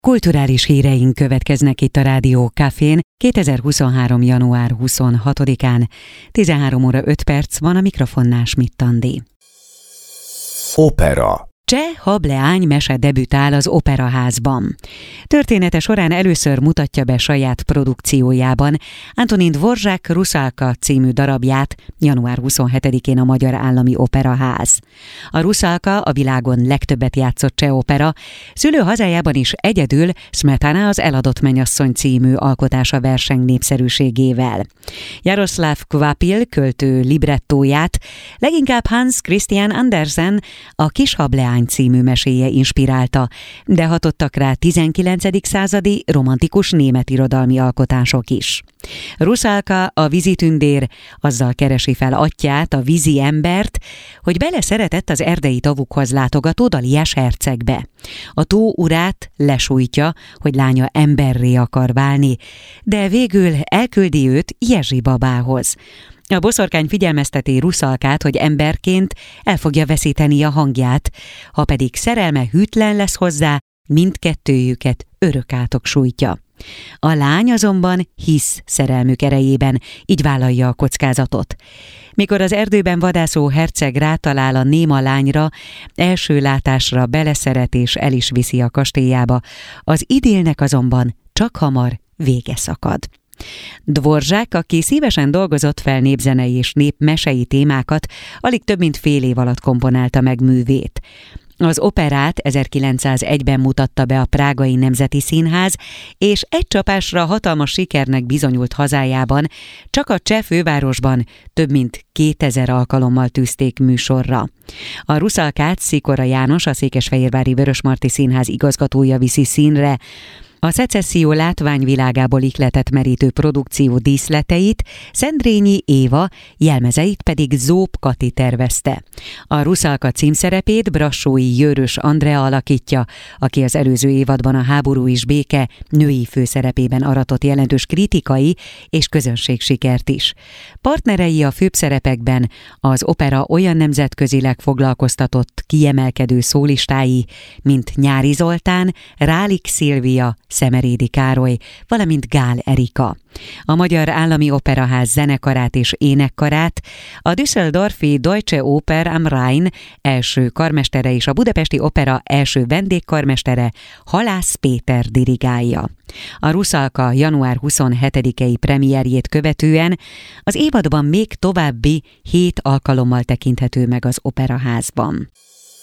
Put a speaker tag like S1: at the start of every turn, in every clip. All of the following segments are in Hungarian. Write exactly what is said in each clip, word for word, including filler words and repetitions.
S1: Kulturális híreink következnek itt a Rádió Cafén kétezer-huszonhárom. január huszonhatodikán. tizenhárom óra öt perc van, a mikrofonnál Schmidt Andi.
S2: Opera.
S1: Cseh Hableány mese debütál az Operaházban. Története során először mutatja be saját produkciójában Antonín Dvořák Rusalka című darabját január huszonhetedikén a Magyar Állami Operaház. A Rusalka a világon legtöbbet játszott cseh opera, szülő hazájában is egyedül Smetana az Eladott mennyasszony című alkotása verseng népszerűségével. Jaroszláv Kvapil költő librettóját leginkább Hans Christian Andersen a Kis Hableány című meséje inspirálta, de hatottak rá tizenkilencedik századi romantikus német irodalmi alkotások is. Rusalka, a vízitündér, azzal keresi fel atyját, a vízi embert, hogy beleszeretett az erdei tavukhoz látogató Daliás hercegbe. A tó urát lesújtja, hogy lánya emberré akar válni, de végül elküldi őt Jezsi babához. A boszorkány figyelmezteti Rusalkát, hogy emberként el fogja veszíteni a hangját, ha pedig szerelme hűtlen lesz hozzá, mindkettőjüket örök átok sújtja. A lány azonban hisz szerelmük erejében, így vállalja a kockázatot. Mikor az erdőben vadászó herceg rátalál a néma lányra, első látásra beleszeret és el is viszi a kastélyába, az idillnek azonban csak hamar vége szakad. Dvořák, aki szívesen dolgozott fel népzenei és népmesei témákat, alig több mint fél év alatt komponálta meg művét. Az operát ezerkilencszázegyben mutatta be a Prágai Nemzeti Színház, és egy csapásra hatalmas sikernek bizonyult hazájában, csak a cseh fővárosban több mint kétezer alkalommal tűzték műsorra. A Rusalkát Szikora János, a Székesfehérvári Vörösmarty Színház igazgatója viszi színre. A szecesszió látványvilágából ihletett merítő produkció díszleteit Szendrényi Éva, jelmezeit pedig Zób Kati tervezte. A Rusalka címszerepét Brassói Jőrös Andrea alakítja, aki az előző évadban a Háború és béke női főszerepében aratott jelentős kritikai és közönségsikert is. Partnerei a főbb szerepekben az opera olyan nemzetközileg foglalkoztatott kiemelkedő szólistái, mint Nyári Zoltán, Rálik Szilvia, Szemerédi Károly, valamint Gál Erika. A Magyar Állami Operaház zenekarát és énekkarát a düsseldorfi Deutsche Oper am Rhein első karmestere és a Budapesti Opera első vendégkarmestere Halász Péter dirigálja. A Rusalka január huszonhetedikei premierjét követően az évadban még további hét alkalommal tekinthető meg az Operaházban.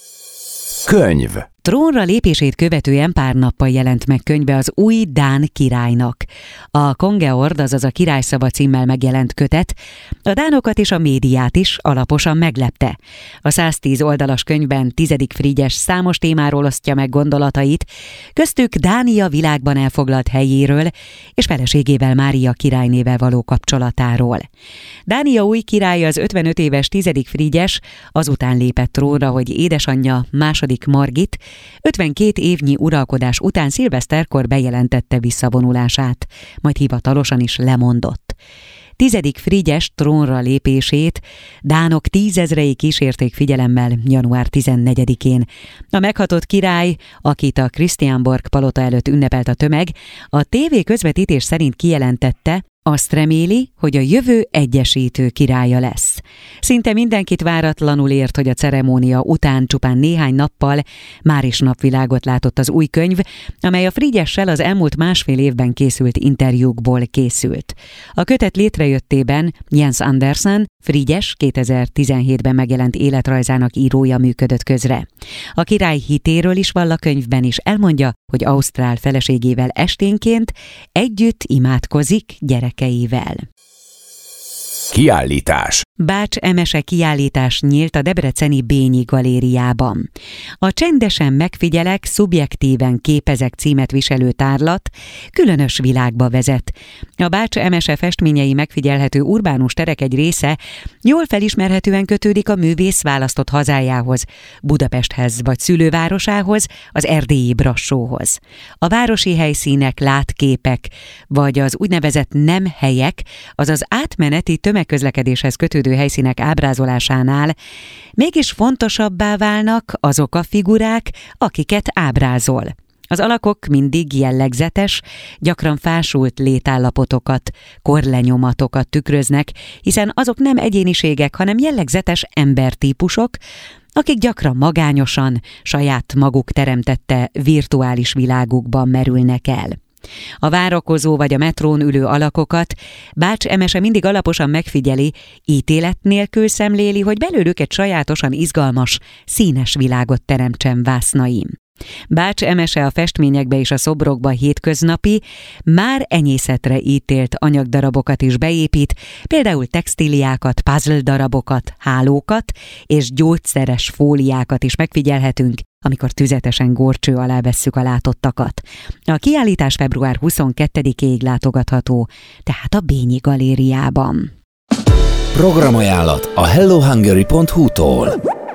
S2: Könyv.
S1: Trónra lépését követően pár nappal jelent meg könyve az új dán királynak. A Kongeord, azaz a Királyszava címmel megjelent kötet a dánokat és a médiát is alaposan meglepte. A száztíz oldalas könyvben tizedik Frigyes számos témáról osztja meg gondolatait, köztük Dánia világban elfoglalt helyéről és feleségével, Mária királynével való kapcsolatáról. Dánia új királya, az ötvenöt éves tizedik Frigyes azután lépett trónra, hogy édesanyja második Margit ötvenkét évnyi uralkodás után szilveszterkor bejelentette visszavonulását, majd hivatalosan is lemondott. Tizedik Frigyes trónra lépését dánok tízezrei kísérték figyelemmel január tizennegyedikén. A meghatott király, akit a Christianborg palota előtt ünnepelt a tömeg, a tévé közvetítés szerint kijelentette, azt reméli, hogy a jövő egyesítő királya lesz. Szinte mindenkit váratlanul ért, hogy a ceremónia után csupán néhány nappal már is napvilágot látott az új könyv, amely a Frigyessel az elmúlt másfél évben készült interjúkból készült. A kötet létrejöttében Jens Andersen, Frigyes kétezer-tizenhétben megjelent életrajzának írója működött közre. A király hitéről is vall a könyvben, is elmondja, hogy ausztrál feleségével esténként együtt imádkozik gyerekeivel.
S2: Kiállítás.
S1: Bács Emese kiállítás nyílt a debreceni Bényi galériában. A Csendesen megfigyelek, szubjektíven képezek címet viselő tárlat különös világba vezet. A Bács Emese festményei megfigyelhető urbánus terek egy része jól felismerhetően kötődik a művész választott hazájához, Budapesthez vagy szülővárosához, az erdélyi Brassóhoz. A városi helyszínek, látképek vagy az úgynevezett nem helyek, azaz átmeneti tömegközlekedéshez kötődő helyszínek ábrázolásánál mégis fontosabbá válnak azok a figurák, akiket ábrázol. Az alakok mindig jellegzetes, gyakran fásult létállapotokat, korlenyomatokat tükröznek, hiszen azok nem egyéniségek, hanem jellegzetes embertípusok, akik gyakran magányosan, saját maguk teremtette virtuális világukban merülnek el. A várakozó vagy a metrón ülő alakokat Bács Emese mindig alaposan megfigyeli, ítélet nélkül szemléli, hogy belőlük egy sajátosan izgalmas, színes világot teremtsen vásznaim. Bács Emese a festményekbe és a szobrokba hétköznapi, már enyészetre ítélt anyagdarabokat is beépít, például textíliákat, puzzle darabokat, hálókat és gyógyszeres fóliákat is megfigyelhetünk, amikor tüzetesen górcső alá vesszük a látottakat. A kiállítás február huszonkettedikéig látogatható, tehát a Bényi Galériában.
S2: Programajánlat a hello hungary pont hu-tól.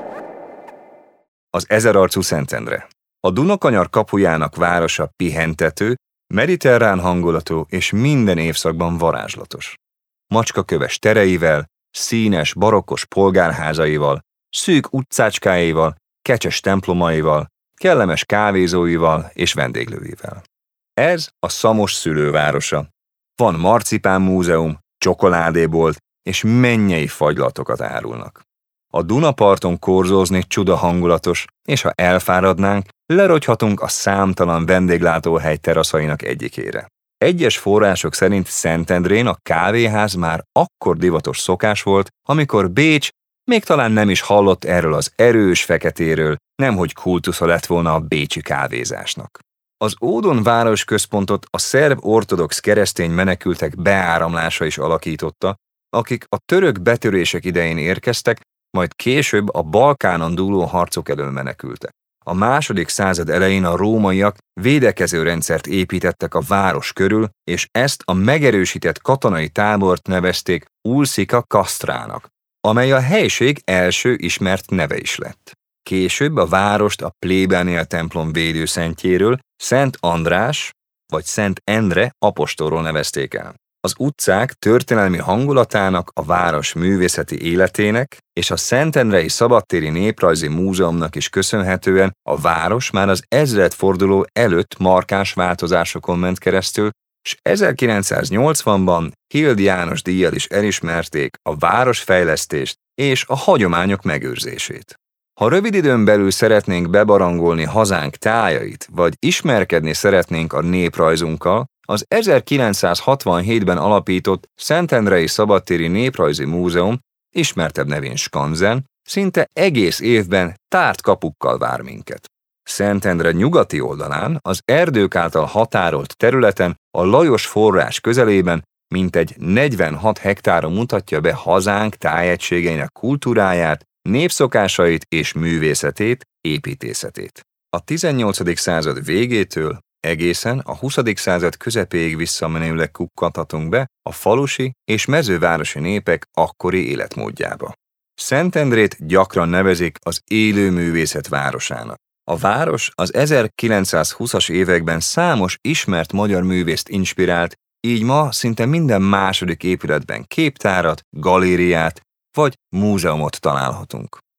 S3: Az ezerarcú Szentendre. A Dunakanyar kapujának városa pihentető, mediterrán hangulatú és minden évszakban varázslatos. Macskaköves tereivel, színes, barokkos polgárházaival, szűk utcácskáival, kecses templomaival, kellemes kávézóival és vendéglőivel. Ez a Szamos szülővárosa. Van marcipán múzeum, csokoládébolt és mennyei fagylatokat árulnak. A Dunaparton korzózni csuda hangulatos, és ha elfáradnánk, lerogyhatunk a számtalan vendéglátóhely teraszainak egyikére. Egyes források szerint Szentendrén a kávéház már akkor divatos szokás volt, amikor Bécs még talán nem is hallott erről az erős feketéről, nemhogy kultusza lett volna a bécsi kávézásnak. Az Ódon városközpontot a szerb ortodox keresztény menekültek beáramlása is alakította, akik a török betörések idején érkeztek, majd később a Balkánon dúló harcok elől menekültek. A második század elején a rómaiak védekező rendszert építettek a város körül, és ezt a megerősített katonai tábort nevezték Ulcika Kastrának, amely a helység első ismert neve is lett. Később a várost a plébánia templom védőszentjéről, Szent András vagy Szent Endre apostolról nevezték el. Az utcák történelmi hangulatának, a város művészeti életének és a Szentendrei Szabadtéri Néprajzi Múzeumnak is köszönhetően a város már az ezredforduló előtt markáns változásokon ment keresztül, és ezerkilencszáznyolcvanban Hild János díjjal is elismerték a városfejlesztést és a hagyományok megőrzését. Ha rövid időn belül szeretnénk bebarangolni hazánk tájait, vagy ismerkedni szeretnénk a néprajzunkkal, az ezerkilencszázhatvanhétben alapított Szentendrei Szabadtéri Néprajzi Múzeum, ismertebb nevén Skanzen, szinte egész évben tárt kapukkal vár minket. Szentendre nyugati oldalán, az erdők által határolt területen, a Lajos forrás közelében mintegy negyvenhat hektáron mutatja be hazánk tájegységeinek kultúráját, népszokásait és művészetét, építészetét. A tizennyolcadik század végétől egészen a huszadik század közepéig visszamenőleg kukkanthatunk be a falusi és mezővárosi népek akkori életmódjába. Szentendrét gyakran nevezik az élő művészet városának. A város az ezerkilencszázhúszas években számos ismert magyar művészt inspirált, így ma szinte minden második épületben képtárat, galériát vagy múzeumot találhatunk.